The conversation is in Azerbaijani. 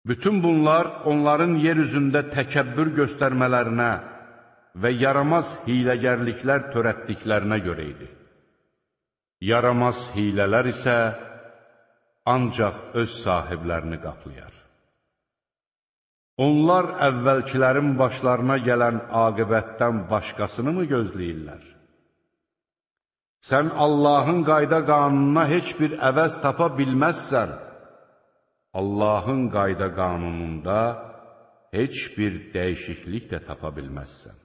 Bütün bunlar onların yer üzündə təkəbbür göstərmələrinə və yaramaz hiləgərliklər törətdiklərinə görə idi. Yaramaz hilələr isə ancaq öz sahiblərini qaplayar. Onlar əvvəlkilərin başlarına gələn aqibətdən başqasını mı gözləyirlər? Sən Allahın qayda qanununa heç bir əvəz tapa bilməzsən. Allahın qayda qanununda heç bir dəyişiklik də tapa bilməzsən.